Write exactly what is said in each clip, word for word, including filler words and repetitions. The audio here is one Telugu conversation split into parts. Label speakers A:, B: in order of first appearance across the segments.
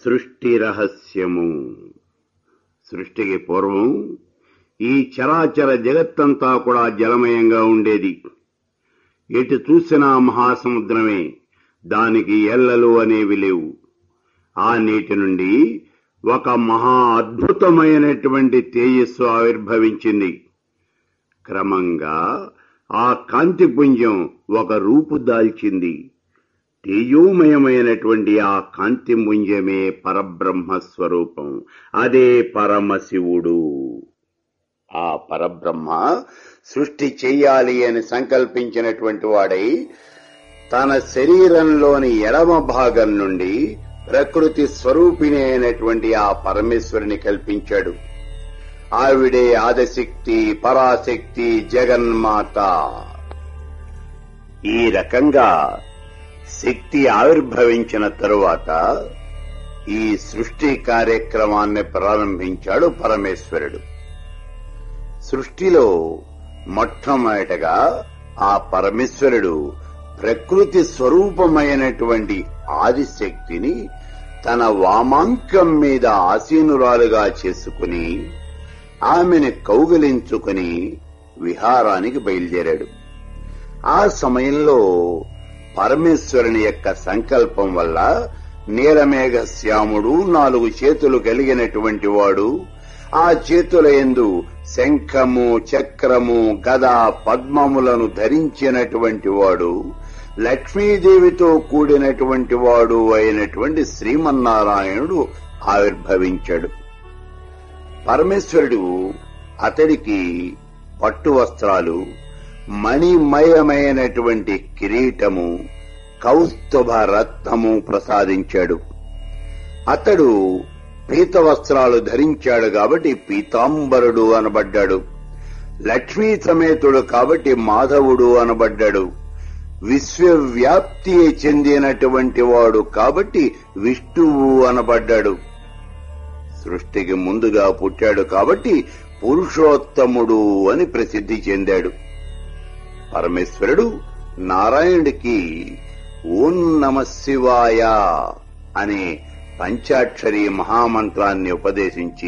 A: సృష్టి రహస్యము. సృష్టికి పూర్వం ఈ చరాచర జగత్తంతా కూడా జలమయంగా ఉండేది. ఎటు చూసినా మహాసముద్రమే, దానికి ఎల్లలు అనేవి లేవు. ఆ నీటి నుండి ఒక మహా అద్భుతమైనటువంటి తేజస్సు ఆవిర్భవించింది. క్రమంగా ఆ కాంతిపుంజం ఒక రూపు దాల్చింది. తేజోమయమైనటువంటి ఆ కాంతిపుంజమే పరబ్రహ్మస్వరూపం. అదే పరమశివుడు. ఆ పరబ్రహ్మ సృష్టి చెయ్యాలి అని సంకల్పించినటువంటి వాడై తన శరీరంలోని ఎడమ భాగం నుండి ప్రకృతి స్వరూపిణి అయినటువంటి ఆ పరమేశ్వరుని కల్పించాడు. ఆవిడే ఆదిశక్తి, పరాశక్తి, జగన్మాత. ఈ రకంగా శక్తి ఆవిర్భవించిన తరువాత ఈ సృష్టి కార్యక్రమాన్ని ప్రారంభించాడు పరమేశ్వరుడు. సృష్టిలో మొట్టమొదటగా ఆ పరమేశ్వరుడు ప్రకృతి స్వరూపమైనటువంటి ఆదిశక్తిని తన వామాంకం మీద ఆసీనురాలుగా చేసుకుని ఆమెను కౌగిలించుకుని విహారానికి బయలుదేరాడు. ఆ సమయంలో పరమేశ్వరుని యొక్క సంకల్పం వల్ల నీలమేఘ శ్యాముడు నాలుగు చేతులు కలిగినటువంటి వాడు, ఆ చేతుల యందు శంఖము, చక్రము, గద, పద్మములను ధరించినటువంటి వాడు, లక్ష్మీదేవితో కూడినటువంటి వాడు అయినటువంటి శ్రీమన్నారాయణుడు ఆవిర్భవించాడు. పరమేశ్వరుడు అతడికి పట్టు వస్త్రాలు, మణిమయమైనటువంటి కిరీటము, కౌస్తుభ రత్నము ప్రసాదించాడు. అతడు పీత వస్త్రాలు ధరించాడు కాబట్టి పీతాంబరుడు అనబడ్డాడు. లక్ష్మీ సమేతుడు కాబట్టి మాధవుడు అనబడ్డాడు. విశ్వవ్యాప్తి చెందినటువంటి వాడు కాబట్టి విష్ణువు అనబడ్డాడు. సృష్టికి ముందుగా పుట్టాడు కాబట్టి పురుషోత్తముడు అని ప్రసిద్ధి చెందాడు. పరమేశ్వరుడు నారాయణుడికి ఓం నమః శివాయ అనే పంచాక్షరి మహామంత్రాన్ని ఉపదేశించి,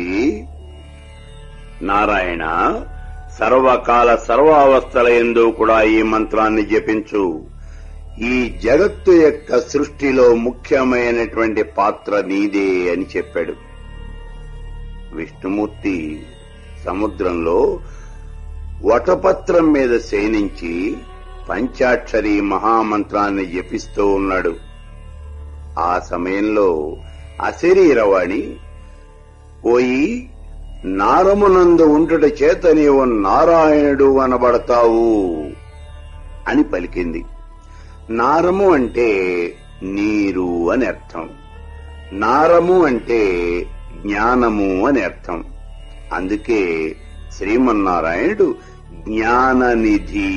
A: నారాయణ, సర్వకాల సర్వావస్థల యందు కూడా ఈ మంత్రాన్ని జపించు. ఈ జగత్తు యొక్క సృష్టిలో ముఖ్యమైనటువంటి పాత్ర నీదే అని చెప్పాడు. విష్ణుమూర్తి సముద్రంలో వటపత్రం మీద శయనించి పంచాక్షరి మహామంత్రాన్ని జపిస్తూ ఉన్నాడు. ఆ సమయంలో అశరీరవాణి, ఓయి, నారమునందు ఉండుట చేత నీవు నారాయణుడు అనబడతావు అని పలికింది. నారము అంటే నీరు అని అర్థం. నారము అంటే జ్ఞానము అని అర్థం. అందుకే శ్రీమన్నారాయణుడు జ్ఞాననిధి.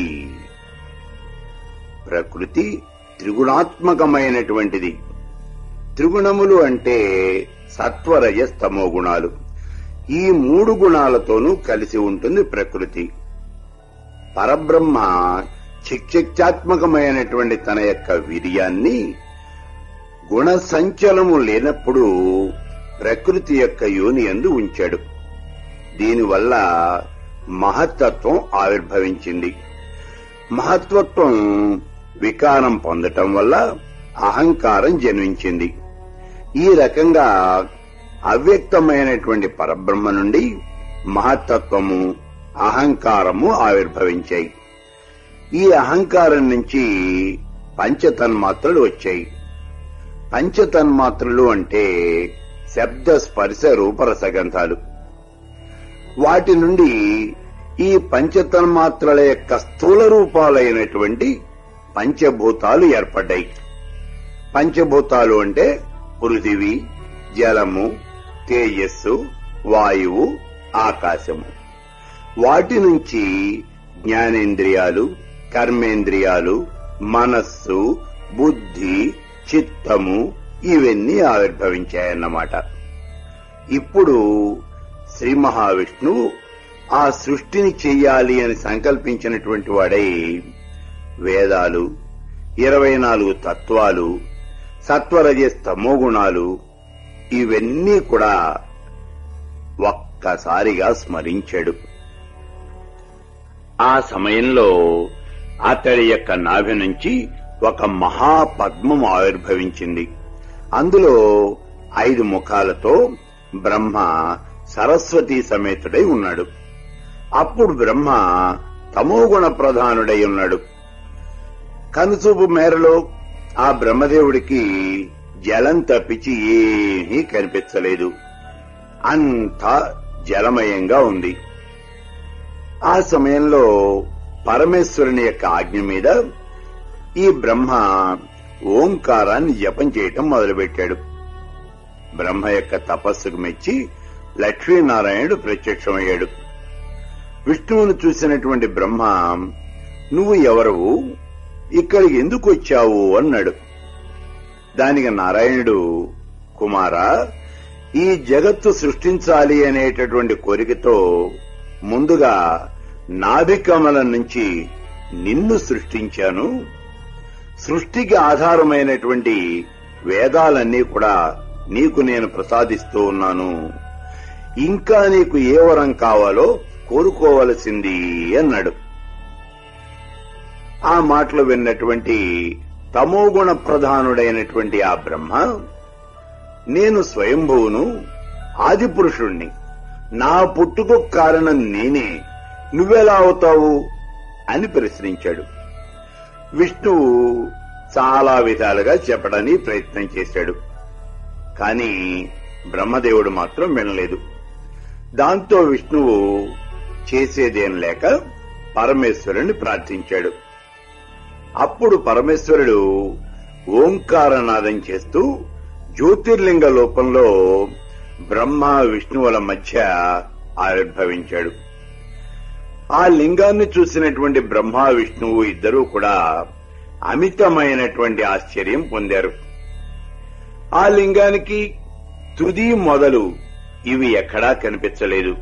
A: ప్రకృతి త్రిగుణాత్మకమైనటువంటిది. త్రిగుణములు అంటే సత్వరజస్తమో గుణాలు. ఈ మూడు గుణాలతోనూ కలిసి ఉంటుంది ప్రకృతి. పరబ్రహ్మ చిక్చిత్యాత్మకమైనటువంటి తన యొక్క వీర్యాన్ని గుణ సంచలము లేనప్పుడు ప్రకృతి యొక్క యోని యందు ఉంచాడు. దీనివల్ల మహత్తత్వం ఆవిర్భవించింది. మహత్వత్వం వికారం పొందటం వల్ల అహంకారం జన్మించింది. ఈ రకంగా అవ్యక్తమైనటువంటి పరబ్రహ్మ నుండి మహత్తత్వము, అహంకారము ఆవిర్భవించాయి. ఈ అహంకారం నుంచి పంచతన్మాత్రలు వచ్చాయి. పంచతన్మాత్రలు అంటే శబ్ద, స్పర్శ, రూపరసగంధాలు. వాటి నుండి ఈ పంచతన్మాత్రల యొక్క స్థూల రూపాలైనటువంటి పంచభూతాలు ఏర్పడ్డాయి. పంచభూతాలు అంటే పృథివీ, జలము, తేజస్సు, వాయువు, ఆకాశము. వాటి నుంచి జ్ఞానేంద్రియాలు, కర్మేంద్రియాలు, మనస్సు, బుద్ధి, చిత్తము ఇవన్నీ ఆవిర్భవించాయన్నమాట. ఇప్పుడు శ్రీ మహావిష్ణువు ఆ సృష్టిని చెయ్యాలి అని సంకల్పించినటువంటి వాడై వేదాలు, ఇరవై నాలుగు తత్వాలు, సత్వరజస్తమో గుణాలు, ఇవన్నీ కూడా ఒక్కసారిగా స్మరించాడు. ఆ సమయంలో అతడి యొక్క నాభి నుంచి ఒక మహాపద్మం ఆవిర్భవించింది. అందులో ఐదు ముఖాలతో బ్రహ్మ సరస్వతీ సమేతుడై ఉన్నాడు. అప్పుడు బ్రహ్మ తమోగుణ ప్రధానుడై ఉన్నాడు. కనుచూపు మేరలో ఆ బ్రహ్మదేవుడికి జలం తప్పించి ఏమీ కనిపించలేదు. అంతా జలమయంగా ఉంది. ఆ సమయంలో పరమేశ్వరుని యొక్క ఆజ్ఞ మీద ఈ బ్రహ్మ ఓంకారాన్ని జపం చేయటం మొదలుపెట్టాడు. బ్రహ్మ యొక్క తపస్సుకు మెచ్చి లక్ష్మీనారాయణుడు ప్రత్యక్షమయ్యాడు. విష్ణువును చూసినటువంటి బ్రహ్మ, నువ్వు ఎవరువు, ఇక్కడికి ఎందుకు వచ్చావు అన్నాడు. దానికి నారాయణుడు, కుమారా, ఈ జగత్తు సృష్టించాలి అనేటటువంటి కోరికతో ముందుగా నాభికమలం నుంచి నిన్ను సృష్టించాను. సృష్టికి ఆధారమైనటువంటి వేదాలన్నీ కూడా నీకు నేను ప్రసాదిస్తూ ఉన్నాను. ఇంకా నీకు ఏ వరం కావాలో కోరుకోవలసింది అన్నాడు. ఆ మాటలు విన్నటువంటి తమోగుణ ప్రధానుడైనటువంటి ఆ బ్రహ్మ, నేను స్వయంభువును, ఆదిపురుషుణ్ణి, నా పుట్టుకు కారణం నేనే, నువ్వెలా అవుతావు అని ప్రశ్నించాడు. విష్ణువు చాలా విధాలుగా చెప్పడానికి ప్రయత్నం చేశాడు. కాని బ్రహ్మదేవుడు మాత్రం వినలేదు. దాంతో విష్ణువు చేసేదేం లేక పరమేశ్వరుని ప్రార్థించాడు. అప్పుడు పరమేశ్వరుడు ఓంకారనాదం చేస్తూ జ్యోతిర్లింగ రూపంలో బ్రహ్మ విష్ణువుల మధ్య ఆవిర్భవించాడు. ఆ లింగాన్ని చూసినటువంటి బ్రహ్మ విష్ణువు ఇద్దరూ కూడా అమితమైనటువంటి ఆశ్చర్యం పొందారు. ఆ లింగానికి తుది మొదలు ఇవి ఎక్కడా కనిపించలేదు.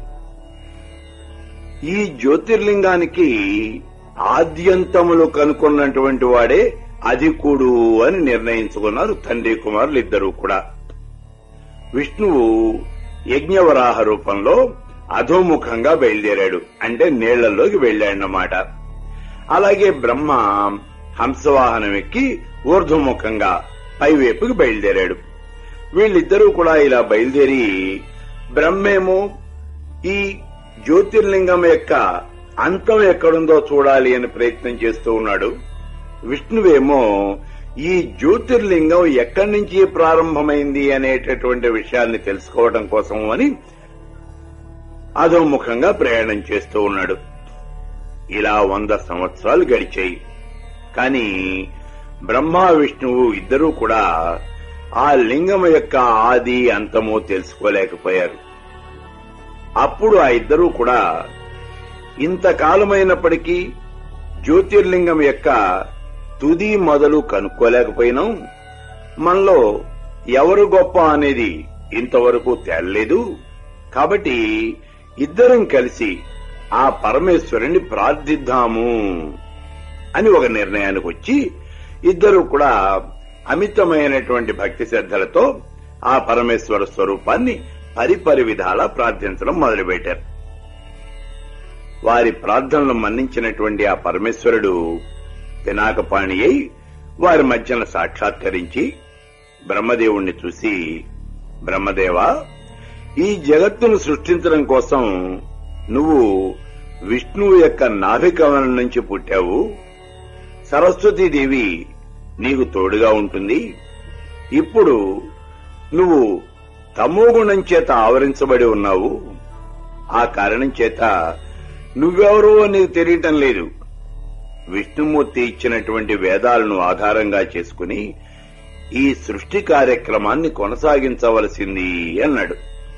A: ఈ జ్యోతిర్లింగానికి ఆద్యంతములు కనుక్కున్నటువంటి వాడే అధికుడు అని నిర్ణయించుకున్నారు తండ్రి కుమారులు ఇద్దరూ కూడా. విష్ణువు యజ్ఞవరాహ రూపంలో అధోముఖంగా బయలుదేరాడు, అంటే నీళ్లలోకి వెళ్లాడన్నమాట. అలాగే బ్రహ్మ హంసవాహనం ఎక్కి ఊర్ధ్వముఖంగా పైవైపుకి బయలుదేరాడు. వీళ్ళిద్దరూ కూడా ఇలా బయలుదేరి బ్రహ్మేమో ఈ జ్యోతిర్లింగం యొక్క అంతం ఎక్కడుందో చూడాలి అని ప్రయత్నం చేస్తూ ఉన్నాడు. విష్ణువేమో ఈ జ్యోతిర్లింగం ఎక్కడి నుంచి ప్రారంభమైంది అనేటటువంటి విషయాన్ని తెలుసుకోవడం కోసం అని అధోముఖంగా ప్రయాణం చేస్తూ ఉన్నాడు. ఇలా వంద సంవత్సరాలు గడిచాయి. కాని బ్రహ్మ విష్ణువు ఇద్దరూ కూడా ఆ లింగం యొక్క ఆది అంతము తెలుసుకోలేకపోయారు. అప్పుడు ఆ ఇద్దరూ కూడా ఇంతకాలమైనప్పటికీ జ్యోతిర్లింగం యొక్క తుది మొదలు కనుక్కోలేకపోయినాం, మనలో ఎవరు గొప్ప అనేది ఇంతవరకు తేలలేదు. కాబట్టి ఇద్దరం కలిసి ఆ పరమేశ్వరుని ప్రార్థిద్దాము అని ఒక నిర్ణయానికి వచ్చి ఇద్దరు కూడా అమితమైనటువంటి భక్తి శ్రద్ధలతో ఆ పరమేశ్వర స్వరూపాన్ని పరిపరి విధాలా ప్రార్థించడం మొదలుపెట్టారు. వారి ప్రార్థనలు మన్నించినటువంటి ఆ పరమేశ్వరుడు పినాకపాణి అయి వారి మధ్యన సాక్షాత్కరించి బ్రహ్మదేవుణ్ణి చూసి, బ్రహ్మదేవా, ఈ జగత్తును సృష్టించడం కోసం నువ్వు విష్ణువు యొక్క నాభికమలం నుంచి పుట్టావు. సరస్వతీదేవి నీకు తోడుగా ఉంటుంది. ఇప్పుడు నువ్వు తమోగుణం చేత ఆవరించబడి ఉన్నావు. ఆ కారణం చేత నువ్వెవరో నీకు తెలియటం లేదు. విష్ణుమూర్తి ఇచ్చినటువంటి వేదాలను ఆధారంగా చేసుకుని ఈ సృష్టి కార్యక్రమాన్ని కొనసాగించవలసింది అన్నాడు.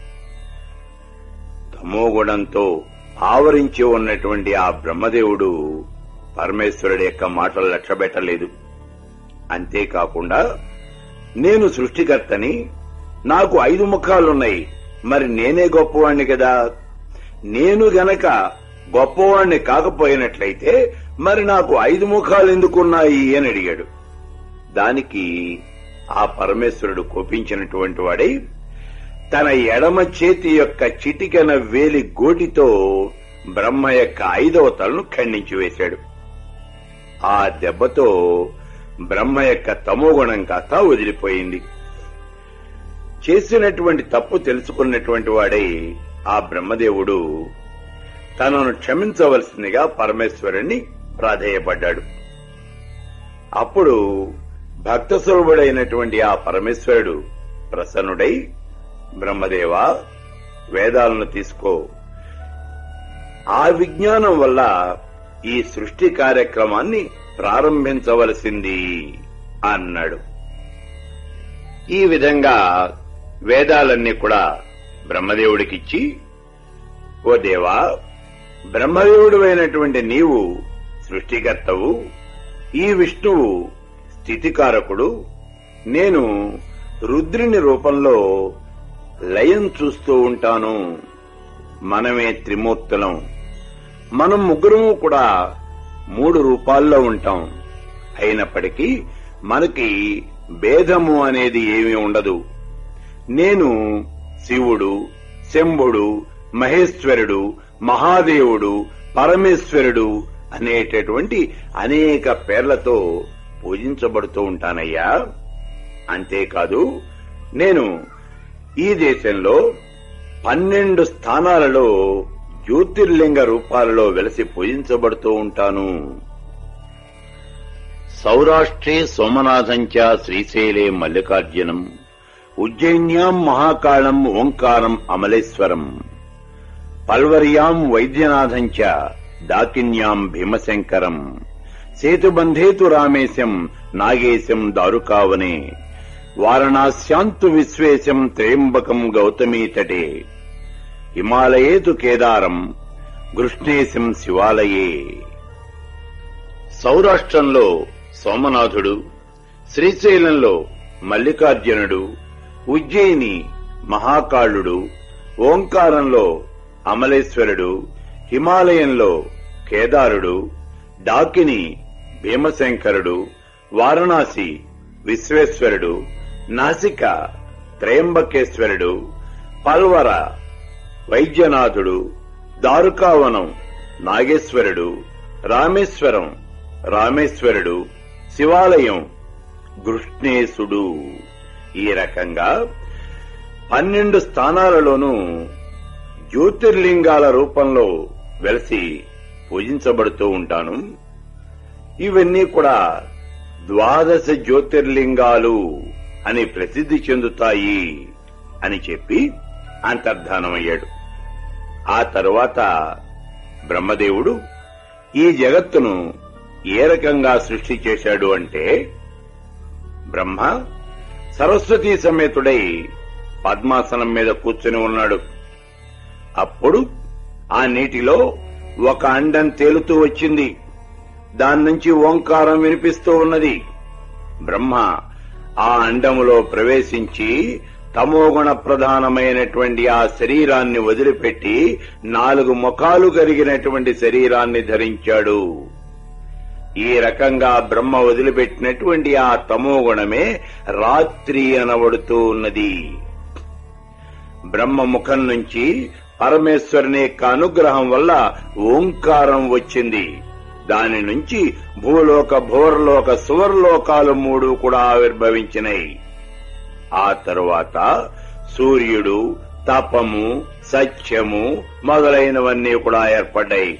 A: తమోగుణంతో ఆవరించి ఉన్నటువంటి ఆ బ్రహ్మదేవుడు పరమేశ్వరుడి యొక్క మాటలు లక్ష్యపెట్టలేదు. అంతేకాకుండా, నేను సృష్టికర్తని, నాకు ఐదు ముఖాలున్నాయి, మరి నేనే గొప్పవాణ్ణి కదా, నేను గనక గొప్పవాణ్ణి కాకపోయినట్లయితే మరి నాకు ఐదు ముఖాలు ఎందుకున్నాయి అని అడిగాడు. దానికి ఆ పరమేశ్వరుడు కోపించినటువంటి వాడై, తన ఎడమ చేతి యొక్క చిటికెన వేలి గోటితో బ్రహ్మ యొక్క ఐదవ తలను ఖండించి వేశాడు. ఆ దెబ్బతో బ్రహ్మ యొక్క తమోగుణం కాస్త వదిలిపోయింది. చేసినటువంటి తప్పు తెలుసుకున్నటువంటి వాడై ఆ బ్రహ్మదేవుడు తనను క్షమించవలసిందిగా పరమేశ్వరుణ్ణి ప్రాధేయపడ్డాడు. అప్పుడు భక్తస్వరూపుడైనటువంటి ఆ పరమేశ్వరుడు ప్రసన్నుడై, బ్రహ్మదేవా, వేదాలను తీసుకో, ఆ విజ్ఞానం వల్ల ఈ సృష్టి కార్యక్రమాన్ని ప్రారంభించవలసింది అన్నాడు. ఈ విధంగా వేదాలన్నీ కూడా బ్రహ్మదేవుడికిచ్చి, ఓ దేవా, బ్రహ్మదేవుడు అయినటువంటి నీవు సృష్టికర్తవు, ఈ విష్ణువు స్థితికారకుడు, నేను రుద్రుని రూపంలో లయం చూస్తూ ఉంటాను. మనమే త్రిమూర్తులం. మనం ముగ్గురము కూడా మూడు రూపాల్లో ఉంటాం. అయినప్పటికీ మనకి భేదము అనేది ఏమీ ఉండదు. నేను శివుడు, శంభుడు, మహేశ్వరుడు, మహాదేవుడు, పరమేశ్వరుడు అనేటటువంటి అనేక పేర్లతో పూజించబడుతూ ఉంటానయ్యా. అంతేకాదు, నేను ఈ దేశంలో పన్నెండు స్థానాలలో జ్యోతిర్లింగ రూపాలలో వెలసి పూజించబడుతూ ఉంటాను. సౌరాష్ట్రే సోమనాథంచ శ్రీశైలే మల్లికార్జునం, ఉజ్జయిన్యాం మహాకాళం ఓంకారం అమలేశ్వరం, పల్వర్యాం వైద్యనాథంచ దాకిన్యాం భీమశంకరం, సేతుబంధేతు రామేశం నాగేశం దారుకావనే, వారణాస్యాంతు విశ్వేశం త్రయంబకం గౌతమీతటే, హిమాలయేతు కేదారం కృష్ణేశం శివాలయే. సౌరాష్ట్రంలో సోమనాథుడు, శ్రీశైలంలో మల్లికార్జునుడు, ఉజ్జయిని మహాకాళుడు, ఓంకారంలో అమలేశ్వరుడు, హిమాలయంలో కేదారుడు, డాకిని భీమశంకరుడు, వారణాసి విశ్వేశ్వరుడు, నాసిక త్రయంబకేశ్వరుడు, పల్వర వైద్యనాథుడు, దారుకావనం నాగేశ్వరుడు, రామేశ్వరం రామేశ్వరుడు, శివాలయం కృష్ణేశుడు. ఈ రకంగా పన్నెండు స్థానాలలోనూ జ్యోతిర్లింగాల రూపంలో వెలసి పూజించబడుతూ ఉంటాను. ఇవన్నీ కూడా ద్వాదశ జ్యోతిర్లింగాలు అని ప్రసిద్ధి చెందుతాయి అని చెప్పి అంతర్ధానమయ్యాడు. ఆ తరువాత బ్రహ్మదేవుడు ఈ జగత్తును ఏ రకంగా సృష్టి చేశాడు అంటే, బ్రహ్మ సరస్వతీ సమేతుడై పద్మాసనం మీద కూర్చుని ఉన్నాడు. అప్పుడు ఆ నీటిలో ఒక అండం తేలుతూ వచ్చింది. దాని నుంచి ఓంకారం వినిపిస్తూ ఉన్నది. బ్రహ్మ ఆ అండములో ప్రవేశించి తమోగుణ ప్రధానమైనటువంటి ఆ శరీరాన్ని వదిలిపెట్టి నాలుగు ముఖాలు కలిగినటువంటి శరీరాన్ని ధరించాడు. ఈ రకంగా బ్రహ్మ వదిలిపెట్టినటువంటి ఆ తమోగుణమే రాత్రి అనబడుతూ ఉన్నది. బ్రహ్మ ముఖం నుంచి పరమేశ్వరుని యొక్క అనుగ్రహం వల్ల ఓంకారం వచ్చింది. దాని నుంచి భూలోక భూవర్లోక సువర్లోకాలు మూడు కూడా ఆవిర్భవించినాయి. ఆ తరువాత సూర్యుడు, తపము, సత్యము మొదలైనవన్నీ కూడా ఏర్పడ్డాయి.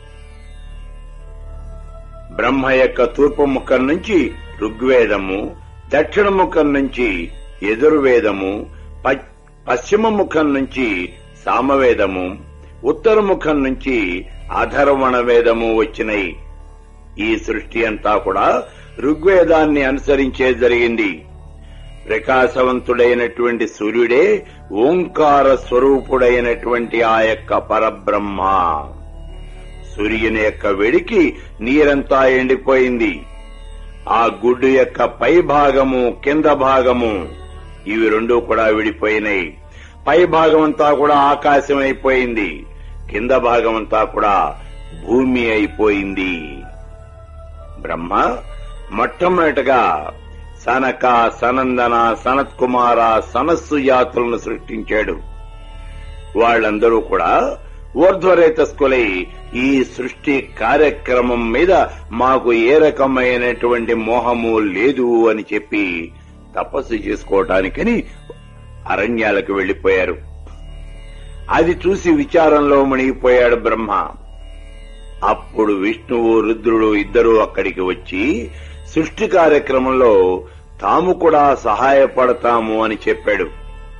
A: బ్రహ్మ యొక్క తూర్పు ముఖం నుంచి ఋగ్వేదము, దక్షిణ ముఖం నుంచి యజుర్వేదము, పశ్చిమ ముఖం నుంచి సామవేదము, ఉత్తర ముఖం నుంచి అధర్వణ వేదము వచ్చినాయి. ఈ సృష్టి అంతా కూడా ఋగ్వేదాన్ని అనుసరించే జరిగింది. ప్రకాశవంతుడైనటువంటి సూర్యుడే ఓంకార స్వరూపుడైనటువంటి ఆ యొక్క పరబ్రహ్మ. సూర్యుని యొక్క వేడికి నీరంతా ఎండిపోయింది. ఆ గుడ్డు యొక్క పై భాగము, కింద భాగము ఇవి రెండూ కూడా విడిపోయినాయి. పై భాగమంతా కూడా ఆకాశం అయిపోయింది, కింద భాగమంతా కూడా భూమి అయిపోయింది. బ్రహ్మ మొట్టమొదటగా సనక, సనందన, సనత్కుమార, సనస్సు జాతులను సృష్టించాడు. వాళ్లందరూ కూడా ఊర్ధ్వరేతస్కులై ఈ సృష్టి కార్యక్రమం మీద మాకు ఏ రకమైనటువంటి మోహము లేదు అని చెప్పి తపస్సు చేసుకోవటానికని అరణ్యాలకు వెళ్లిపోయారు. అది చూసి విచారంలో మునిగిపోయాడు బ్రహ్మ. అప్పుడు విష్ణువు, రుద్రుడు ఇద్దరూ అక్కడికి వచ్చి సృష్టి కార్యక్రమంలో తాము కూడా సహాయపడతాము అని చెప్పాడు.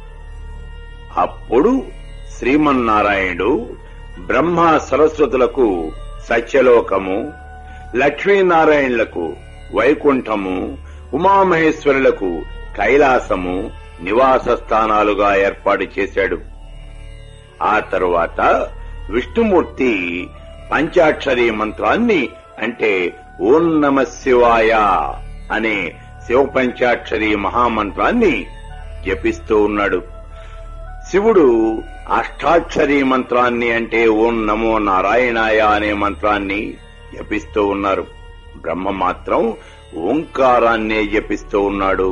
A: అప్పుడు శ్రీమన్నారాయణుడు బ్రహ్మ సరస్వతులకు సత్యలోకము, లక్ష్మీనారాయణులకు వైకుంఠము, ఉమామహేశ్వరులకు కైలాసము నివాస స్థానాలుగా ఏర్పాటు చేశాడు. ఆ తరువాత విష్ణుమూర్తి పంచాక్షరీ మంత్రాన్ని అంటే ఓం నమ శివాయ అనే శివ పంచాక్షరీ మహామంత్రాన్ని జపిస్తూ ఉన్నాడు. శివుడు అష్టాక్షరీ మంత్రాన్ని అంటే ఓం నమో నారాయణాయ అనే మంత్రాన్ని జపిస్తూ ఉన్నారు. బ్రహ్మ మాత్రం ఓంకారాన్నే జపిస్తూ ఉన్నాడు.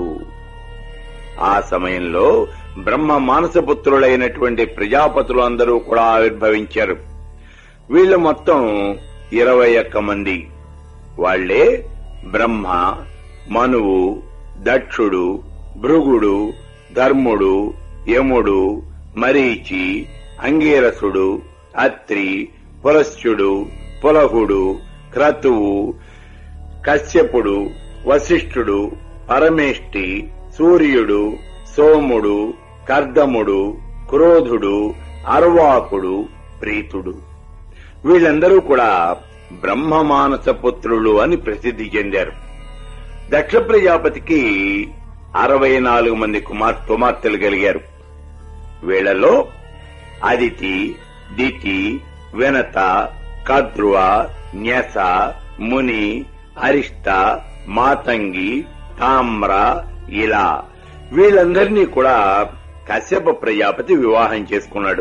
A: ఆ సమయంలో బ్రహ్మ మానసపుత్రులైనటువంటి ప్రజాపతులు అందరూ కూడా ఆవిర్భవించారు. వీళ్లు మొత్తం ఇరవై ఒక్క మంది. వాళ్లే బ్రహ్మ, మనువు, దక్షుడు, భృగుడు, ధర్ముడు, యముడు, మరీచి, అంగీరసుడు, అత్రి, పులస్త్యుడు, పులహుడు, క్రతువు, కశ్యపుడు, వశిష్ఠుడు, పరమేష్టి, సూర్యుడు, సోముడు, కర్దముడు, క్రోధుడు, అర్వాకుడు, ప్రీతుడు. వీళ్ళందరూ కూడా బ్రహ్మమానస పుత్రులు అని ప్రసిద్ధి చెందారు. దక్ష ప్రజాపతికి అరవై నాలుగు మంది కుమార్ కుమార్తెలు కలిగారు. వీళ్లలో అదితి, దితి, వినత, కద్రువ, న్యస, ముని, అరిష్ట, మాతంగి, తామ్ర ఇలా వీళ్ళందరినీ కూడా కశ్యప ప్రజాపతి వివాహం చేసుకున్నాడు.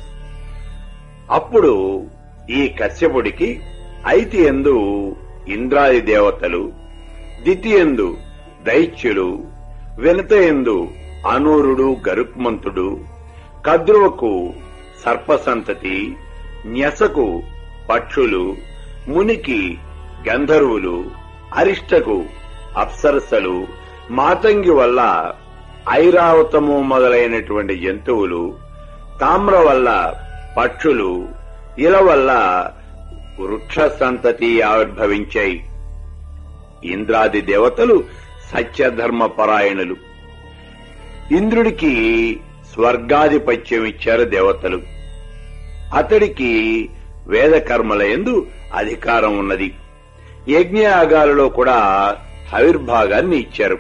A: అప్పుడు ఈ కశ్యపుడికి ఐతి యందు ఇంద్రాది దేవతలు, దితి యందు దైత్యులు, వినత యందు అనూరుడు, గరుత్మంతుడు, కద్రువకు సర్పసంతతి, న్యసకు పక్షులు, మునికి గంధర్వులు, అరిష్టకు అప్సరసలు, మాతంగి వల్ల ఐరావతము మొదలైనటువంటి జంతువులు, తామ్ర వల్ల పక్షులు, ఇల వల్ల వృక్ష సంతతి ఆవిర్భవించాయి. ఇంద్రాది దేవతలు సత్యధర్మ పరాయణులు. ఇంద్రుడికి స్వర్గాధిపత్యం ఇచ్చారు దేవతలు. అతడికి వేదకర్మలయందు అధికారం ఉన్నది. యజ్ఞయాగాలలో కూడా ఆవిర్భాగాన్ని ఇచ్చారు.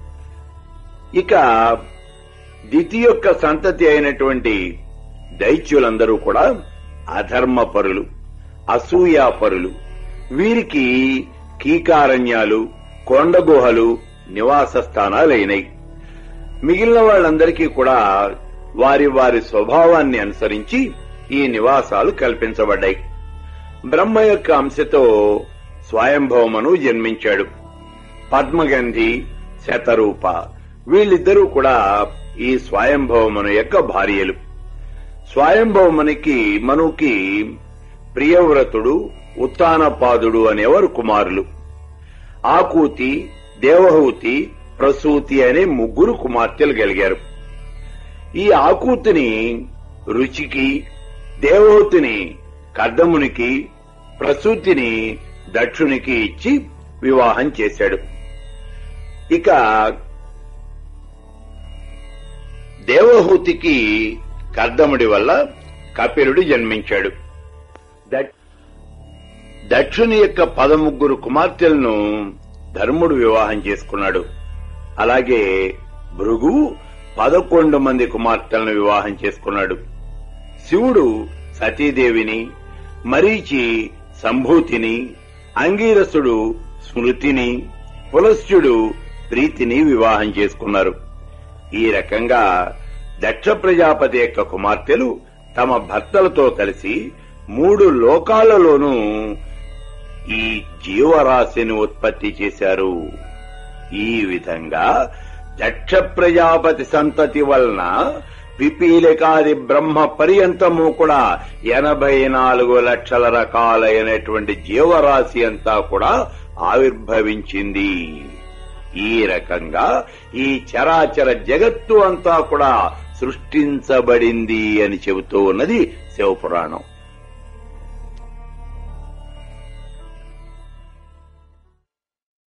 A: ఇక దితి యొక్క సంతతి అయినటువంటి దైత్యులందరూ కూడా అధర్మపరులు, అసూయాపరులు. వీరికి కీకారణ్యాలు, కొండగుహలు నివాస స్థానాలైనాయి. మిగిలిన వాళ్ళందరికీ కూడా వారి వారి స్వభావాన్ని అనుసరించి ఈ నివాసాలు కల్పించబడ్డాయి. బ్రహ్మ యొక్క అంశతో స్వయంభవమను జన్మించాడు. పద్మగంధి, శతరూప వీళ్ళిద్దరూ కూడా ఈ స్వయంభవమను యొక్క భార్యలు. స్వయంభవమునికి మనుకి ప్రియవ్రతుడు, ఉత్తానపాదుడు అనేవారు కుమారులు. ఆకూతి, దేవహూతి, ప్రసూతి అనే ముగ్గురు కుమార్తెలు కలిగారు. ఈ ఆకూతిని రుచికి, దేవహూతిని కర్దమునికి, ప్రసూతిని దక్షునికి ఇచ్చి వివాహం చేశాడు. ఇక దేవహూతికి కర్దముడి వల్ల కపిలుడు జన్మించాడు. దక్షుని యొక్క పదముగ్గురు కుమార్తెలను ధర్ముడు వివాహం చేసుకున్నాడు. అలాగే భృగు పదకొండు మంది కుమార్తెలను వివాహం చేసుకున్నాడు. శివుడు సతీదేవిని, మరీచి సంభూతిని, అంగీరసుడు స్మృతిని, పులస్త్యుడు ప్రీతిని వివాహం చేసుకున్నారు. ఈ రకంగా దక్ష ప్రజాపతి యొక్క కుమార్తెలు తమ భర్తలతో కలిసి మూడు లోకాలలోనూ ఈ జీవరాశిని ఉత్పత్తి చేశారు. ఈ విధంగా దక్ష ప్రజాపతి సంతతి వలన పిపీలికాది బ్రహ్మ పర్యంతము కూడా ఎనభై నాలుగు లక్షల రకాలైనటువంటి జీవరాశి అంతా కూడా ఆవిర్భవించింది. ఈ రకంగా ఈ చరాచర జగత్తు అంతా కూడా సృష్టించబడింది అని చెబుతూ ఉన్నది శివపురాణం.